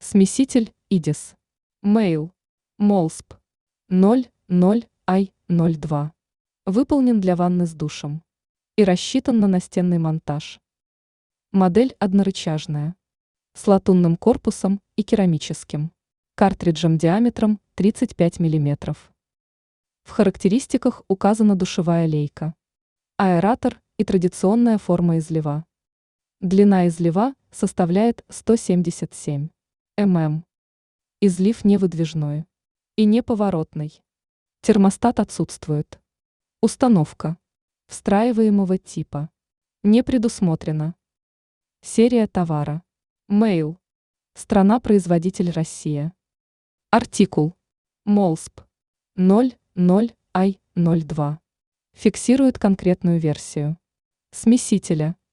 Смеситель IDIS. Mail. Молсп 00i02. Выполнен для ванны с душем и рассчитан на настенный монтаж. Модель однорычажная, с латунным корпусом и керамическим, картриджем диаметром 35 мм. В характеристиках указана душевая лейка, аэратор и традиционная форма излива. Длина излива составляет 177 мм. Излив невыдвижной и неповоротный. Термостат отсутствует. Установка встраиваемого типа не предусмотрена. Серия товара. Mail. Страна-производитель Россия. Артикул. Молсп 00i02. Фиксирует конкретную версию смесителя.